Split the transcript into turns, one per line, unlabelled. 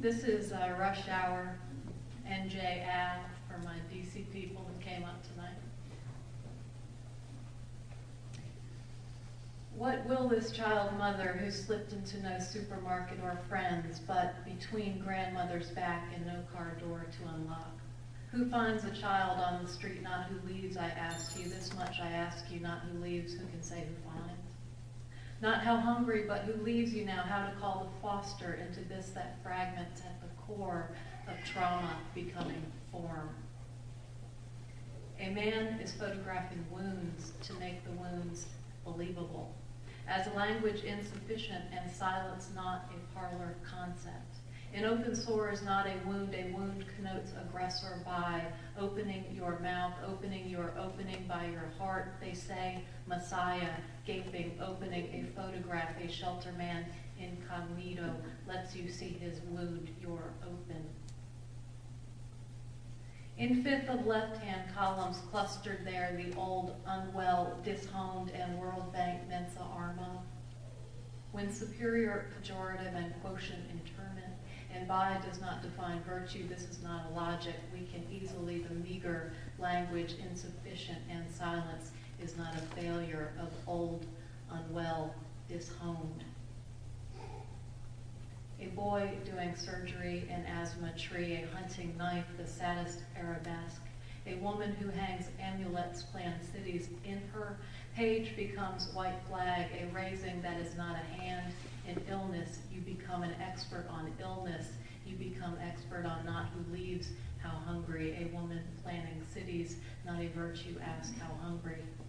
This is Rush Hour, NJ Ave for my DC people who came up tonight. What will this child mother who slipped into no supermarket or friends, but between grandmother's back and no car door to unlock? Who finds a child on the street, not who leaves, I ask you. This much I ask you, not who leaves, who can say who finds? Not how hungry, but who leaves you now, how to call the foster into this, that fragment at the core of trauma becoming form. A man is photographing wounds to make the wounds believable. As language insufficient and silence not a parlor concept. An open sore is not a wound connotes aggressor by opening your mouth, opening your opening by your heart. They say Messiah, gaping, opening a photograph, a shelter man incognito lets you see his wound, you're open. In fifth of left-hand columns clustered there the old, unwell, dishomed, and World Bank Mensa Arma. When superior, pejorative, and quotient interment, and by does not define virtue, this is not a logic. We can easily, the meager language, insufficient, and silence is not a failure of old, unwell, dishomed. A boy doing surgery, an asthma tree, a hunting knife, the saddest arabesque. A woman who hangs amulets, planned cities. In her page becomes white flag, a raising that is not a hand. In illness, you become an expert on illness. You become expert on not who leaves, how hungry. A woman planning cities, not a virtue, ask how hungry.